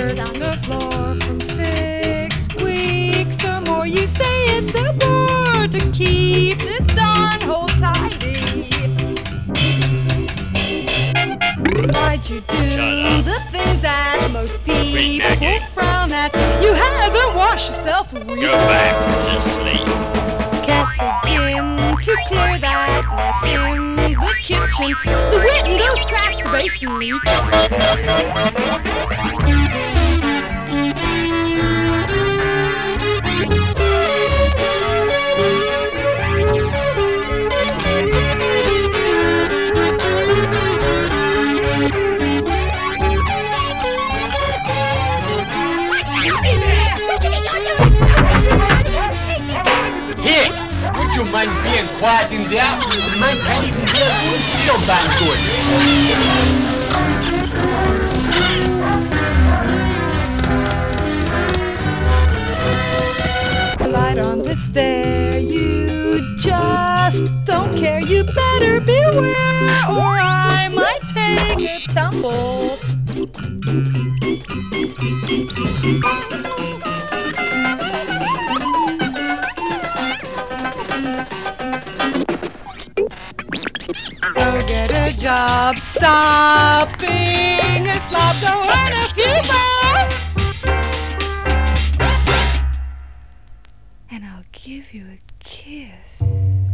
dirt on the floor from 6 weeks or more. You say it's a bore to keep this darn hole tidy. Why'd you do the things that most people frown at? You haven't washed yourself a week. Go back to sleep. Can't begin to clear that mess in the kitchen. The windows cracked, the basin leaks. Here, would you mind being quiet in there? The man can't even hear a good steel band The light on the stair, you just don't care. You better beware, or I might take a tumble. Go get a job, stop being a slob, go earn a few bucks, and I'll give you a kiss.